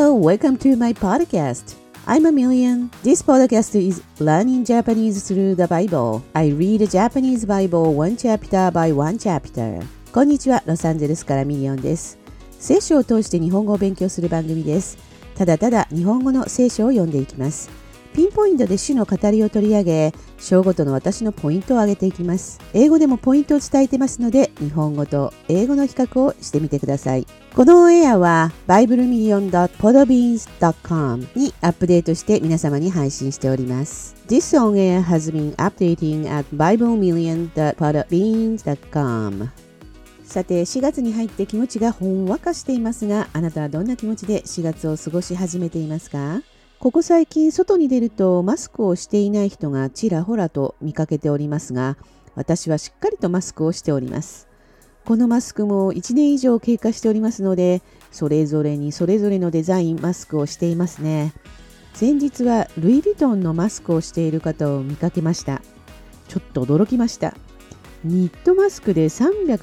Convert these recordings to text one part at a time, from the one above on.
Hello, welcome to my podcast. I'm Amelia. This podcast is learning Japanese through the Bible. I read the Japanese Bible one chapter by one chapter. こんにちは、ロサンゼルスからミリオンです。聖書を通して日本語を勉強する番組です。ただただ日本語の聖書を読んでいきます。ピンポイントで主の語りを取り上げ、章ごとの私のポイントを挙げていきます。英語でもポイントを伝えてますので、日本語と英語の比較をしてみてください。このオンエアは biblemillion.podbeans.com にアップデートして皆様に配信しております。This on air has been updating at biblemillion.podbeans.com。さて、4月に入って気持ちがほんわかしていますが、あなたはどんな気持ちで4月を過ごし始めていますか？ここ最近外に出るとマスクをしていない人がちらほらと見かけておりますが、私はしっかりとマスクをしております。このマスクも1年以上経過しておりますので、それぞれにそれぞれのデザインマスクをしていますね。先日はルイ・ヴィトンのマスクをしている方を見かけました。ちょっと驚きました。ニットマスクで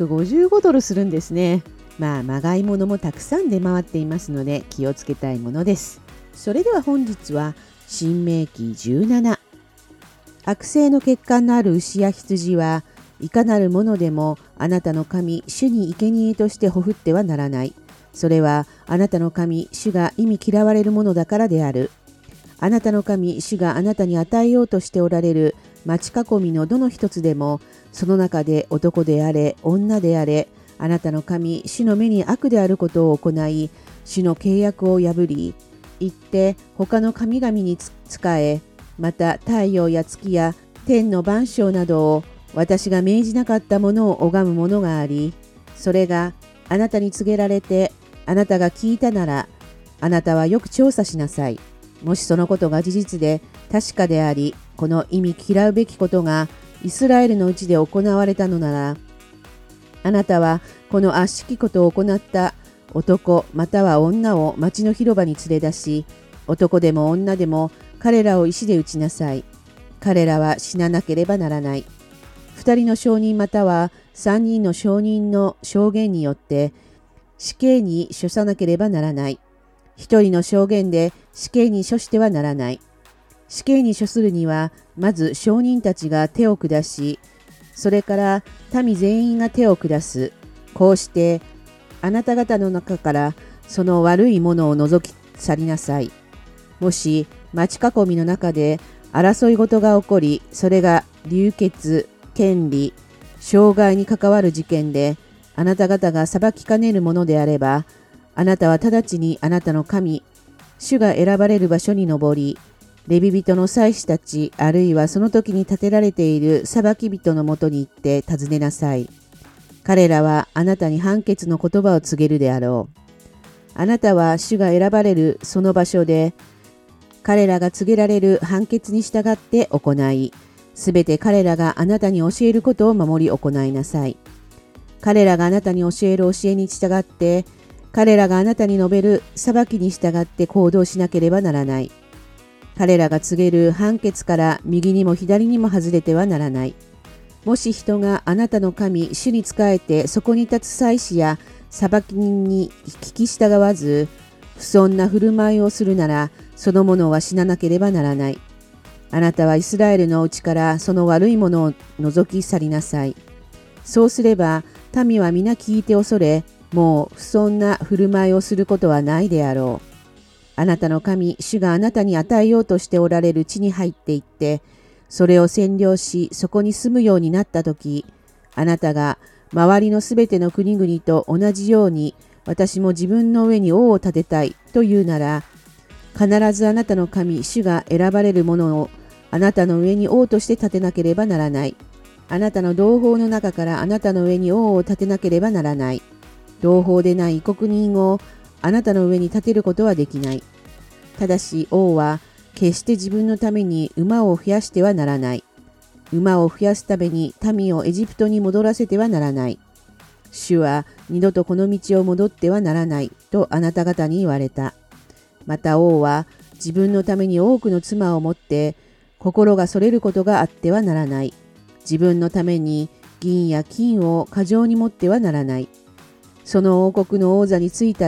$355するんですね。まがいものもたくさん出回っていますので気をつけたいものです。それでは本日は新明記17。悪性の血管のある牛や羊はいかなるものでもあなたの神主に生贄としてほふってはならない。それはあなたの神主が忌み嫌われるものだからである。あなたの神主があなたに与えようとしておられる町囲みのどの一つでも、その中で男であれ女であれ、あなたの神主の目に悪であることを行い、主の契約を破り、行って他の神々に仕え、また太陽や月や天の万象などを私が命じなかったものを拝むものがあり、それがあなたに告げられてあなたが聞いたなら、あなたはよく調査しなさい。もしそのことが事実で確かであり、この忌み嫌うべきことがイスラエルのうちで行われたのなら、あなたはこの悪しきことを行った男または女を町の広場に連れ出し、男でも女でも彼らを石で打ちなさい。彼らは死ななければならない。2人の証人または3人の証人の証言によって死刑に処さなければならない。1人の証言で死刑に処してはならない。死刑に処するにはまず証人たちが手を下し、それから民全員が手を下す。こうしてあなた方の中からその悪いものを除き去りなさい。もし町囲みの中で争い事が起こり、それが流血、権利、障害に関わる事件で、あなた方が裁きかねるものであれば、あなたは直ちにあなたの神、主が選ばれる場所に登り、レビ人の祭司たち、あるいはその時に立てられている裁き人のもとに行って尋ねなさい。彼らはあなたに判決の言葉を告げるであろう。あなたは主が選ばれるその場所で、彼らが告げられる判決に従って行い、すべて彼らがあなたに教えることを守り行いなさい。彼らがあなたに教える教えに従って、彼らがあなたに述べる裁きに従って行動しなければならない。彼らが告げる判決から右にも左にも外れてはならない。もし人があなたの神、主に仕えてそこに立つ祭司や裁き人に聞き従わず、不遜な振る舞いをするなら、その者は死ななければならない。あなたはイスラエルのうちからその悪いものを除き去りなさい。そうすれば、民は皆聞いて恐れ、もう不遜な振る舞いをすることはないであろう。あなたの神、主があなたに与えようとしておられる地に入っていって、それを占領し、そこに住むようになったとき、あなたが周りのすべての国々と同じように、私も自分の上に王を立てたいというなら、必ずあなたの神、主が選ばれるものをあなたの上に王として立てなければならない。あなたの同胞の中からあなたの上に王を立てなければならない。同胞でない異国人をあなたの上に立てることはできない。ただし王は決して自分のために馬を増やしてはならない。馬を増やすために民をエジプトに戻らせてはならない。主は二度とこの道を戻ってはならないとあなた方に言われた。また王は自分のために多くの妻を持って心がそれることがあってはならない。自分のために銀や金を過剰に持ってはならない。その王国の王座についたら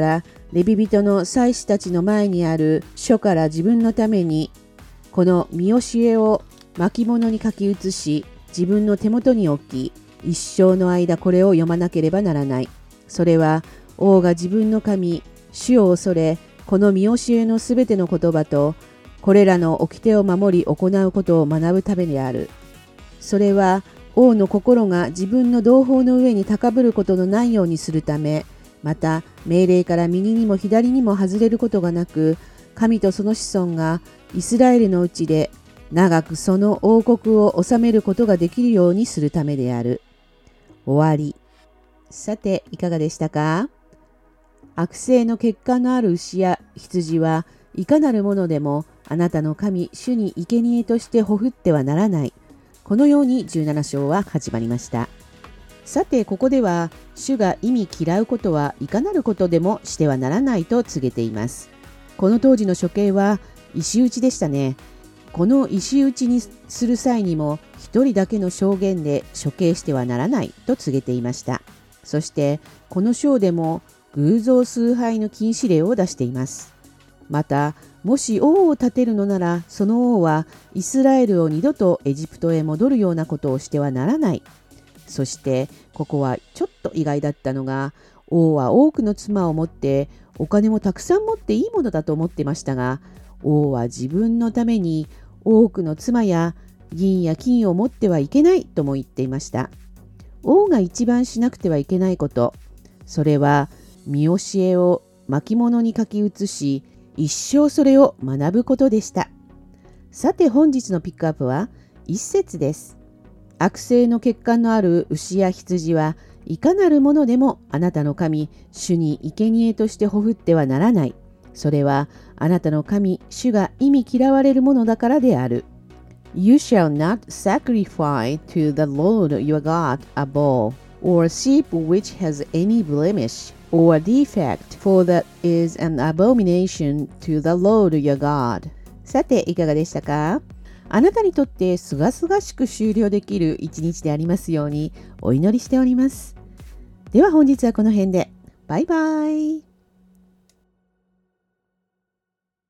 レビ人の祭司たちの前にある書から自分のためにこの見教えを巻物に書き写し、自分の手元に置き、一生の間これを読まなければならない。それは王が自分の神、主を恐れ、この見教えのすべての言葉と、これらの掟を守り行うことを学ぶためである。それは王の心が自分の同胞の上に高ぶることのないようにするため、また命令から右にも左にも外れることがなく、神とその子孫がイスラエルのうちで長くその王国を治めることができるようにするためである。終わり。さて、いかがでしたか？悪性の血管のある牛や羊はいかなるものでもあなたの神、主に生贄としてほふってはならない。このように17章は始まりました。さて、ここでは主が忌み嫌うことはいかなることでもしてはならないと告げています。この当時の処刑は石打ちでしたね。この石打ちにする際にも一人だけの証言で処刑してはならないと告げていました。そしてこの章でも偶像崇拝の禁止令を出しています。また、もし王を立てるのなら、その王はイスラエルを二度とエジプトへ戻るようなことをしてはならない。そしてここはちょっと意外だったのが、王は多くの妻を持ってお金もたくさん持っていいものだと思ってましたが、王は自分のために多くの妻や銀や金を持ってはいけないとも言っていました。王が一番しなくてはいけないこと、それは見教えを巻物に書き写し、一生それを学ぶことでした。さて、本日のピックアップは一節です。悪性の血管のある牛や羊はいかなるものでもあなたの神、主に生贄としてほふってはならない。それはあなたの神、主が忌み嫌われるものだからである。You shall not sacrifice to the Lord your God a bull, or a sheep which has any blemish, or defect, for that is an abomination to the Lord your God. さて、いかがでしたか？あなたにとってすがすがしく終了できる一日でありますようにお祈りしております。では本日はこの辺で。バイバイ。